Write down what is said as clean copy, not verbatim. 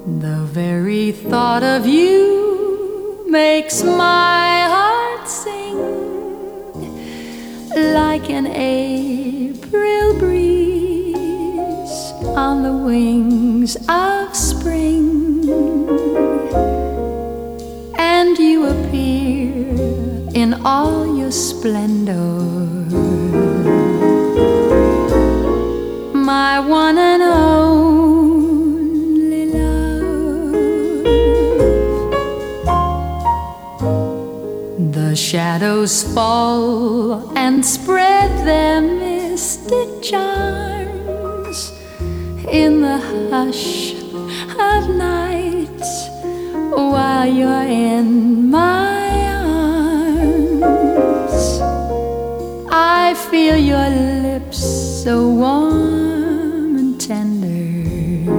The very thought of you makes my heart sing like an April breeze on the wings of spring. And you appear in all your splendor, my one and only love. The shadows fall and spread their mystic charms in the hush of night while you're in my arms. I feel your lips so warm